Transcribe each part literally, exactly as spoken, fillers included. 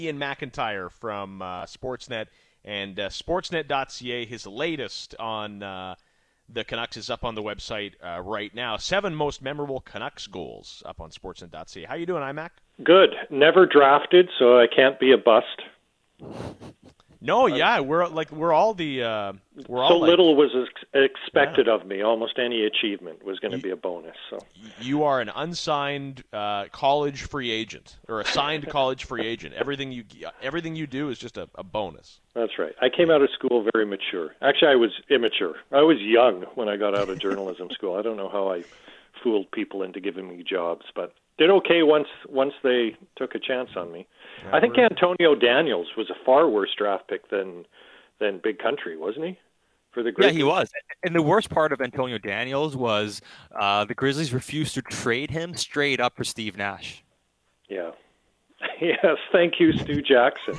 Ian McIntyre from uh, Sportsnet and uh, Sportsnet dot c a. His latest on uh, the Canucks is up on the website uh, right now. Seven most memorable Canucks goals up on Sportsnet dot c a. How you doing, iMac? Good. Never drafted, so I can't be a bust. No, yeah, we're like we're all the uh, we're all so like, little was ex- expected yeah. of me. Almost any achievement was going to be a bonus. So you are an unsigned uh, college free agent or a signed college free agent. Everything you everything you do is just a, a bonus. That's right. I came out of school very mature. Actually, I was immature. I was young when I got out of journalism school. I don't know how I fooled people into giving me jobs, but did okay once once they took a chance on me. I think Antonio Daniels was a far worse draft pick than than Big Country, wasn't he? For the Grizzlies? Yeah, he was. And the worst part of Antonio Daniels was uh, the Grizzlies refused to trade him straight up for Steve Nash. Yeah. Yes, thank you, Stu Jackson.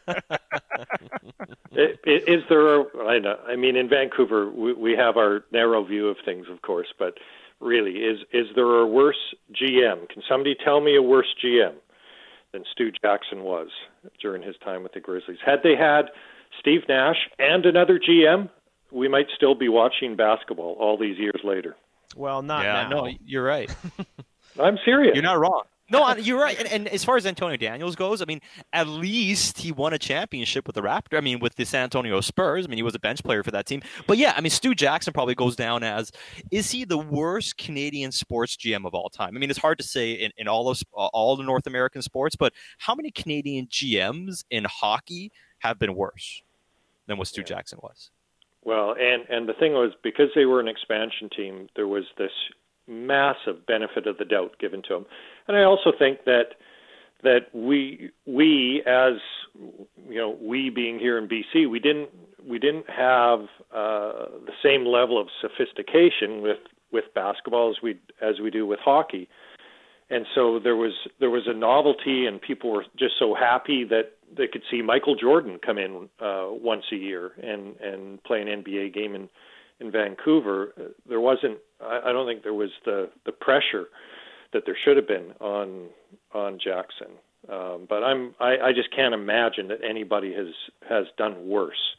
it, it, is there a, I, know, I mean, in Vancouver, we, we have our narrow view of things, of course, but really, is is there a worse G M? Can somebody tell me a worse G M than Stu Jackson was during his time with the Grizzlies? Had they had Steve Nash and another G M, we might still be watching basketball all these years later. Well, not yeah, now. No, you're right. I'm serious. You're not wrong. No, you're right. And, and as far as Antonio Daniels goes, I mean, at least he won a championship with the Raptors. I mean, with the San Antonio Spurs. I mean, he was a bench player for that team. But yeah, I mean, Stu Jackson probably goes down as, is he the worst Canadian sports G M of all time? I mean, it's hard to say in, in all of all the North American sports, but how many Canadian G Ms in hockey have been worse than what Stu yeah. Jackson was? Well, and, and the thing was, because they were an expansion team, there was this massive benefit of the doubt given to them. And I also think that that we we as you know we being here in B C, we didn't we didn't have uh, the same level of sophistication with, with basketball as we as we do with hockey. And so there was there was a novelty, and people were just so happy that they could see Michael Jordan come in uh, once a year and, and play an N B A game in, in Vancouver. There wasn't, I, I don't think there was the, the pressure that there should have been on on Jackson. Um, but I'm I, I just can't imagine that anybody has, has done worse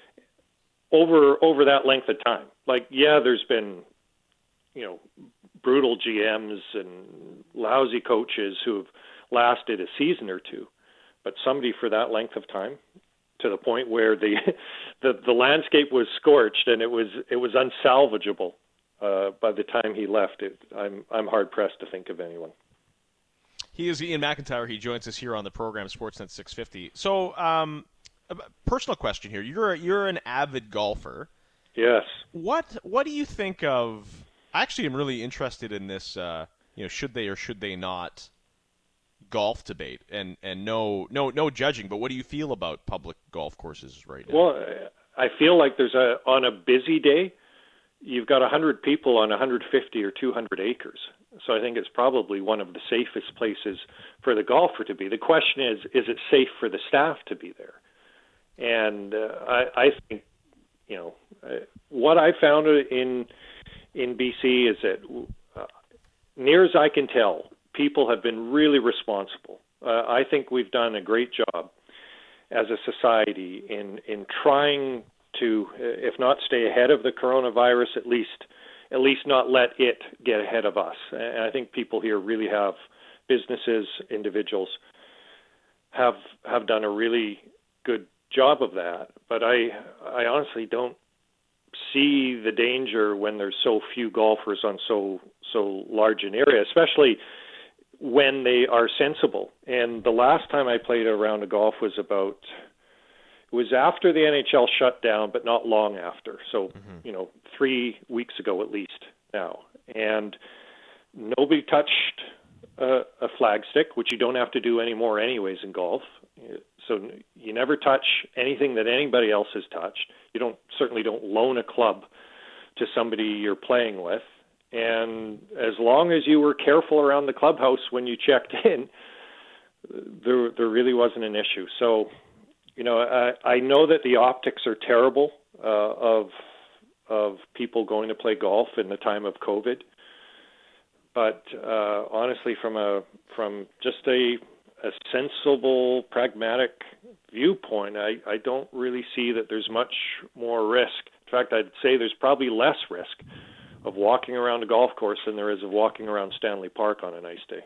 over over that length of time. Like, yeah, there's been, you know, brutal G Ms and lousy coaches who have lasted a season or two, but somebody for that length of time, to the point where the the, the landscape was scorched and it was it was unsalvageable uh, by the time he left. It, I'm I'm hard pressed to think of anyone. He is Ian McIntyre. He joins us here on the program Sportsnet six fifty. So, um, a personal question here. You're a, you're an avid golfer. Yes. What what do you think of? I actually am really interested in this. Uh, you know, should they or should they not golf debate? And and no no no judging. But what do you feel about public golf courses right now? Well, I feel like there's a on a busy day, you've got one hundred people on one hundred fifty or two hundred acres. So I think it's probably one of the safest places for the golfer to be. The question is, is it safe for the staff to be there? And uh, I, I think, you know, uh, what I found in in B C is that, uh, near as I can tell, people have been really responsible. Uh, I think we've done a great job as a society in in trying to, if not stay ahead of the coronavirus, at least at least not let it get ahead of us. And I think people here really have, businesses, individuals, have have done a really good job of that. But I I honestly don't see the danger when there's so few golfers on so so large an area, especially when they are sensible. And the last time I played a round of golf was about, it was after the N H L shut down, but not long after. So, mm-hmm. you know, three weeks ago at least now. And nobody touched a, a flagstick, which you don't have to do anymore anyways in golf. So you never touch anything that anybody else has touched. You don't certainly don't loan a club to somebody you're playing with. And as long as you were careful around the clubhouse when you checked in, there there really wasn't an issue. So, you know, I, I know that the optics are terrible uh, of of people going to play golf in the time of COVID. But uh, honestly, from a from just a a sensible, pragmatic viewpoint, I, I don't really see that there's much more risk. In fact, I'd say there's probably less risk of walking around a golf course than there is of walking around Stanley Park on a nice day.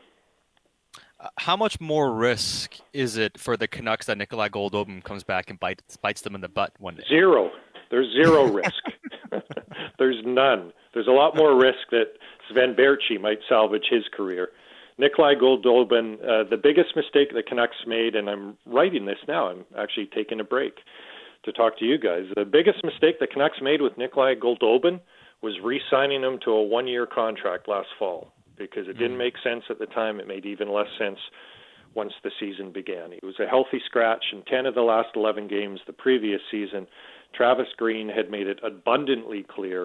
Uh, how much more risk is it for the Canucks that Nikolai Goldobin comes back and bites, bites them in the butt one day? Zero. There's zero risk. There's none. There's a lot more risk that Sven Baertschi might salvage his career. Nikolai Goldobin, uh, the biggest mistake the Canucks made, and I'm writing this now, I'm actually taking a break to talk to you guys. The biggest mistake the Canucks made with Nikolai Goldobin was re-signing him to a one-year contract last fall, because it didn't make sense at the time. It made even less sense once the season began. He was a healthy scratch in ten of the last eleven games the previous season. Travis Green had made it abundantly clear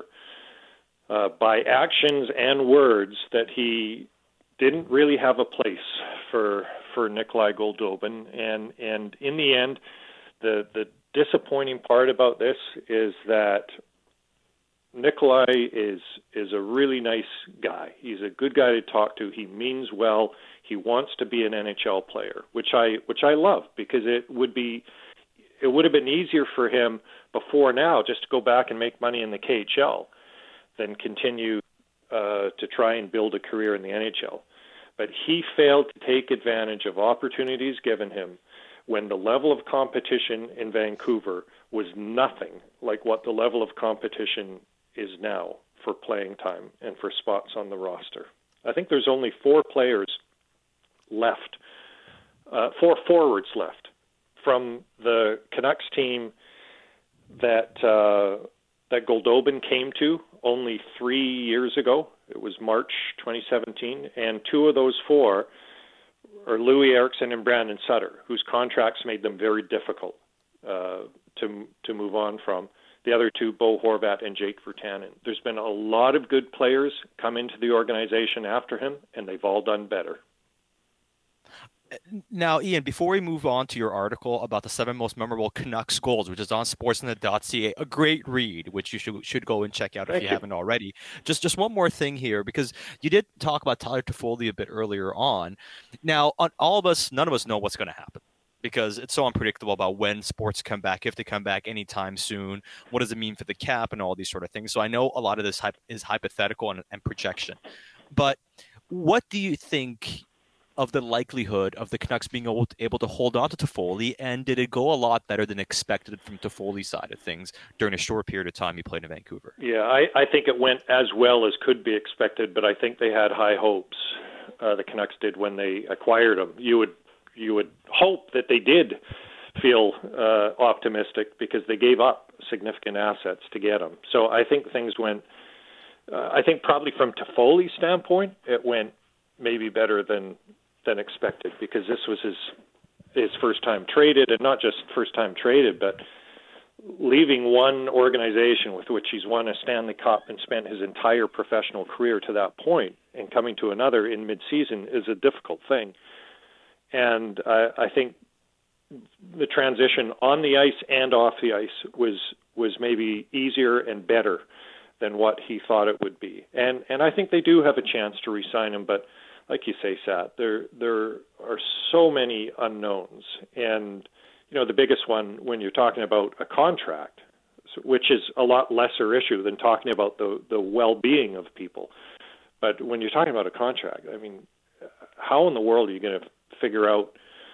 uh, by actions and words that he didn't really have a place for for Nikolai Goldobin. And, and in the end, the, the disappointing part about this is that Nikolai is is a really nice guy. He's a good guy to talk to. He means well. He wants to be an N H L player, which I which I love, because it would be it would have been easier for him before now just to go back and make money in the K H L than continue uh, to try and build a career in the N H L. But he failed to take advantage of opportunities given him when the level of competition in Vancouver was nothing like what the level of competition is now for playing time and for spots on the roster. I think there's only four players left, uh, four forwards left from the Canucks team that uh, that Goldobin came to only three years ago. It was March twenty seventeen, and two of those four are Louis Eriksson and Brandon Sutter, whose contracts made them very difficult uh, to to move on from. The other two, Bo Horvat and Jake Virtanen. There's been a lot of good players come into the organization after him, and they've all done better. Now, Ian, before we move on to your article about the seven most memorable Canucks goals, which is on sportsnet dot c a, a great read, which you should should go and check out Thank if you, you haven't already. Just just one more thing here, because you did talk about Tyler Toffoli a bit earlier on. Now, on all of us, none of us know what's going to happen, because it's so unpredictable about when sports come back, if they come back anytime soon. What does it mean for the cap and all these sort of things? So I know a lot of this hype is hypothetical and, and projection. But what do you think of the likelihood of the Canucks being able to, able to hold on to Toffoli, and did it go a lot better than expected from Toffoli's side of things during a short period of time he played in Vancouver? Yeah, I, I think it went as well as could be expected, but I think they had high hopes, uh, the Canucks did, when they acquired him. You would you would hope that they did feel uh, optimistic, because they gave up significant assets to get him. So I think things went, uh, I think probably from Toffoli's standpoint, it went maybe better than than expected, because this was his his first time traded, and not just first time traded, but leaving one organization with which he's won a Stanley Cup and spent his entire professional career to that point, and coming to another in midseason is a difficult thing. And I, I think the transition on the ice and off the ice was was maybe easier and better than what he thought it would be. And and I think they do have a chance to re-sign him, but like you say, Sat, there there are so many unknowns. And, you know, the biggest one when you're talking about a contract, which is a lot lesser issue than talking about the, the well-being of people. But when you're talking about a contract, I mean, how in the world are you going to figure out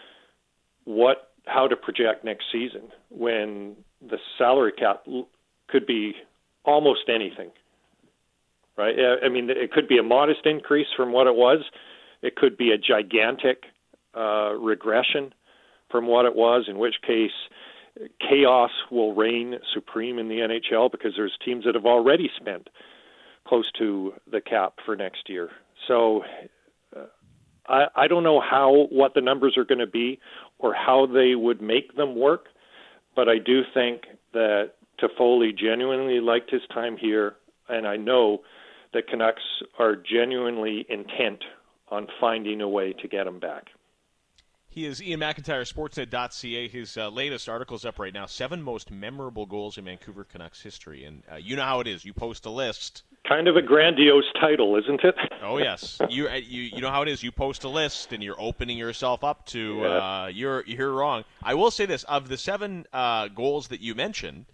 what how to project next season when the salary cap could be almost anything? Right? I mean, it could be a modest increase from what it was. It could be a gigantic uh, regression from what it was, in which case chaos will reign supreme in the N H L, because there's teams that have already spent close to the cap for next year. So uh, I, I don't know how what the numbers are going to be or how they would make them work, but I do think that Toffoli genuinely liked his time here, and I know the Canucks are genuinely intent on finding a way to get him back. He is Ian McIntyre, sportsnet dot c a. His uh, latest article is up right now, Seven Most Memorable Goals in Vancouver Canucks History. And uh, you know how it is. You post a list, Kind of a grandiose title, isn't it? Oh yes, you you you know how it is. You post a list and you're opening yourself up to Yeah. uh, you're you're wrong. I will say this: of the seven uh, goals that you mentioned,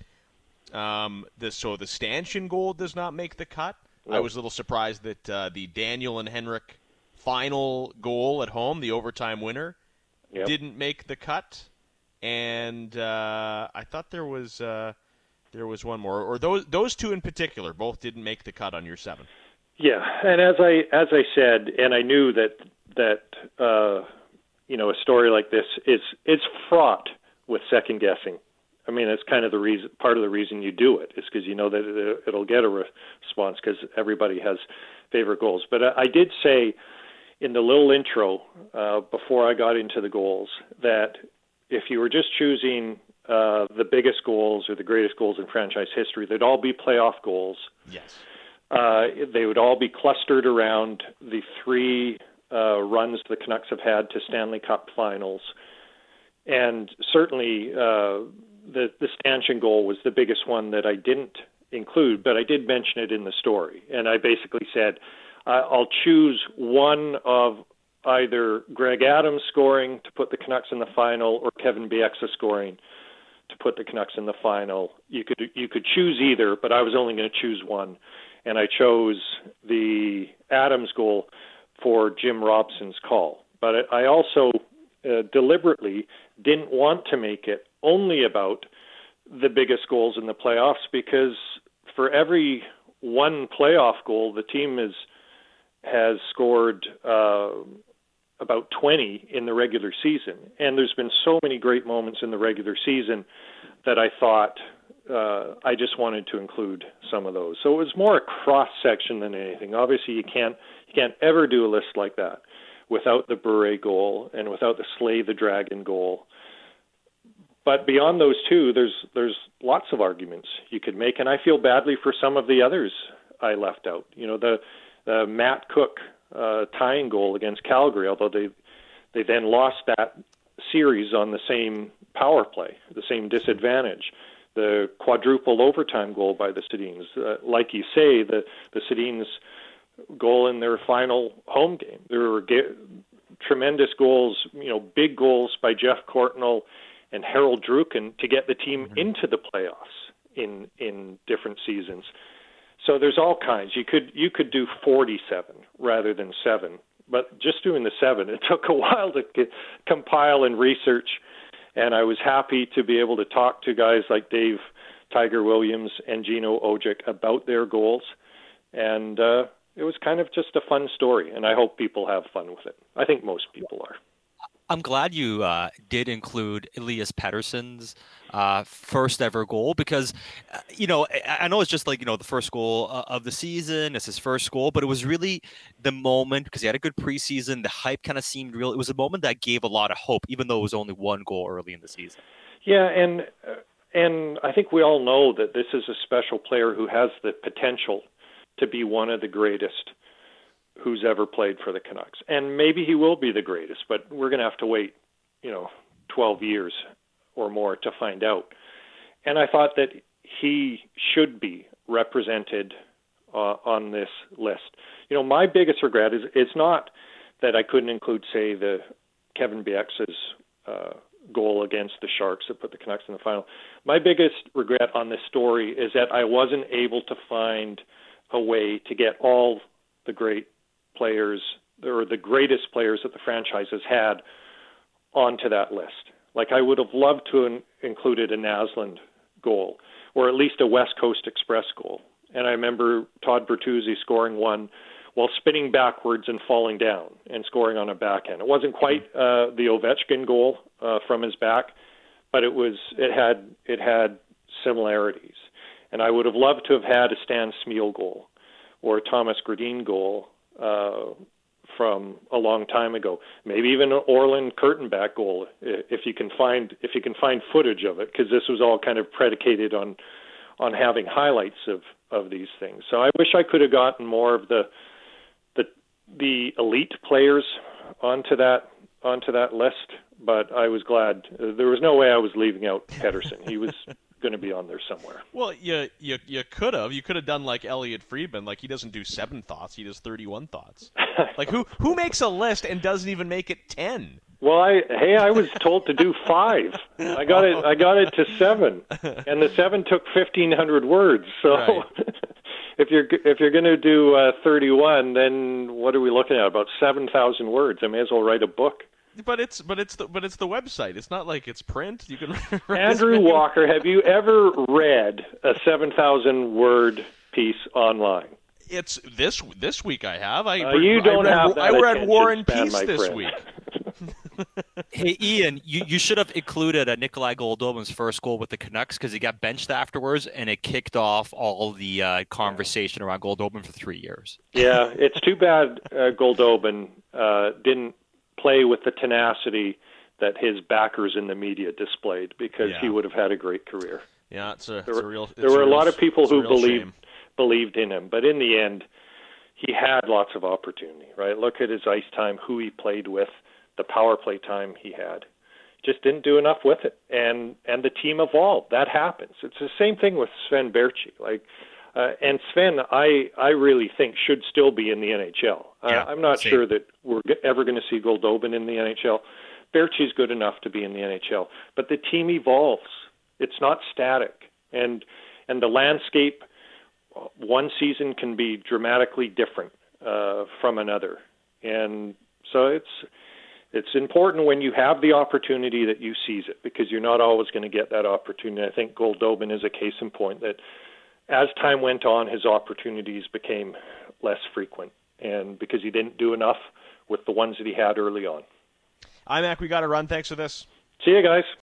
um, the so the stanchion goal does not make the cut. No. I was a little surprised that uh, the Daniel and Henrik final goal at home, the overtime winner, Yep. didn't make the cut. And uh, I thought there was uh, there was one more, or those those two in particular, both didn't make the cut on your seven. Yeah, and as I as I said, and I knew that that uh, you know a story like this is it's fraught with second guessing. I mean, it's kind of the reason, part of the reason you do it is because you know that it, it'll get a response because everybody has favorite goals. But I, I did say in the little intro uh, before I got into the goals that if you were just choosing uh, the biggest goals or the greatest goals in franchise history, they'd all be playoff goals. Yes. Uh, they would all be clustered around the three uh, runs the Canucks have had to Stanley Cup finals. And certainly uh, the, the stanchion goal was the biggest one that I didn't include, but I did mention it in the story. And I basically said, uh, I'll choose one of either Greg Adams scoring to put the Canucks in the final or Kevin Bieksa scoring to put the Canucks in the final. You could you could choose either, but I was only going to choose one. And I chose the Adams goal for Jim Robson's call. But I also uh, deliberately didn't want to make it only about the biggest goals in the playoffs because for every one playoff goal, the team is, has scored uh, about twenty in the regular season. And there's been so many great moments in the regular season that I thought uh, I just wanted to include some of those. So it was more a cross-section than anything. Obviously, you can't you can't ever do a list like that without the Bure goal and without the Slay the Dragon goal. But beyond those two, there's there's lots of arguments you could make, and I feel badly for some of the others I left out. You know, the, the Matt Cook uh, tying goal against Calgary, although they they then lost that series on the same power play, the same disadvantage. The quadruple overtime goal by the Sedins, uh, like you say, the the Sedins goal in their final home game. There were ge- tremendous goals, you know, big goals by Jeff Courtnall and Harold Druken to get the team mm-hmm. into the playoffs in in different seasons. So there's all kinds. You could you could do forty-seven rather than seven, but just doing the seven, it took a while to get, compile and research. And I was happy to be able to talk to guys like Dave Tiger Williams and Gino Ojic about their goals. And uh, it was kind of just a fun story, and I hope people have fun with it. I think most people are. I'm glad you uh, did include Elias Pettersson's uh, first ever goal because, uh, you know, I, I know it's just like, you know, the first goal uh, of the season. It's his first goal, but it was really the moment because he had a good preseason. The hype kind of seemed real. It was a moment that gave a lot of hope, even though it was only one goal early in the season. Yeah, and uh, and I think we all know that this is a special player who has the potential to be one of the greatest who's ever played for the Canucks. And maybe he will be the greatest, but we're going to have to wait, you know, twelve years or more to find out. And I thought that he should be represented uh, on this list. You know, my biggest regret is it's not that I couldn't include, say, the Kevin Bieksa's uh, goal against the Sharks that put the Canucks in the final. My biggest regret on this story is that I wasn't able to find a way to get all the great players or the greatest players that the franchise has had onto that list. Like I would have loved to have included a Naslund goal or at least a West Coast Express goal. And I remember Todd Bertuzzi scoring one while spinning backwards and falling down and scoring on a backhand. It wasn't quite uh, the Ovechkin goal uh, from his back, but it was. It had it had similarities. And I would have loved to have had a Stan Smyl goal or a Thomas Gradin goal Uh, from a long time ago, maybe even an Orland Kurtenbach goal, if you can find if you can find footage of it, because this was all kind of predicated on on having highlights of, of these things. So I wish I could have gotten more of the the the elite players onto that onto that list, but I was glad. There was no way I was leaving out Pettersson. He was going to be on there somewhere. Well, you you you could have you could have done like Elliot Friedman. Like, he doesn't do seven thoughts; he does thirty-one thoughts. Like, who who makes a list and doesn't even make it ten? Well, I hey, I was told to do five. I got it. I got it to seven, and the seven took fifteen hundred words. So, Right. if you're if you're going to do uh, thirty-one, then what are we looking at? About seven thousand words. I may as well write a book. But it's but it's the but it's the website. It's not like it's print. You can. Andrew Walker, have you ever read a seven thousand word piece online? It's this this week I have. I Uh, you don't I read, have that I read attention War and span, Peace my this friend. week. Hey, Ian, you, you should have included uh, Nikolai Goldobin's first goal with the Canucks because he got benched afterwards, and it kicked off all the uh, conversation around Goldobin for three years. Yeah, it's too bad uh, Goldobin uh, didn't play with the tenacity that his backers in the media displayed, because Yeah. he would have had a great career. Yeah, it's a, it's There a were, real. It's there were a real- lot of people it's a who real believed shame. believed in him, but in the end, he had lots of opportunity. Right? Look at his ice time, who he played with, the power play time he had. Just didn't do enough with it, and and the team evolved. That happens. It's the same thing with Sven Berchi. Like, uh, and Sven, I I really think should still be in the N H L. Yeah, uh, I'm not same. sure that we're g- ever going to see Goldobin in the N H L. Berchi's good enough to be in the N H L, but the team evolves. It's not static, and and the landscape one season can be dramatically different uh, from another, and so it's. It's important when you have the opportunity that you seize it, because you're not always going to get that opportunity. I think Goldobin is a case in point that as time went on, his opportunities became less frequent, and because he didn't do enough with the ones that he had early on. iMac, we got to run. Thanks for this. See you guys.